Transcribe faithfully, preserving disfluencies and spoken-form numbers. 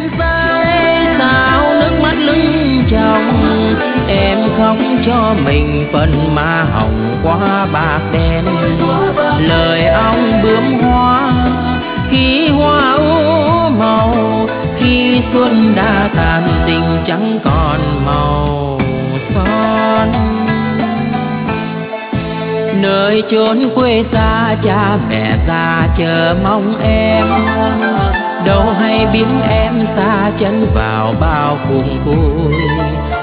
em say sao nước mắt lưng tròng, em khóc cho mình phần má hồng quá bạc đen. Lời ong bướm hoa khi hoa u màu, khi xuân đã tàn tình chẳng còn màu son. Nơi chốn quê xa cha mẹ già chờ mong em, đâu hay biết em xa chân vào bao cùng vui.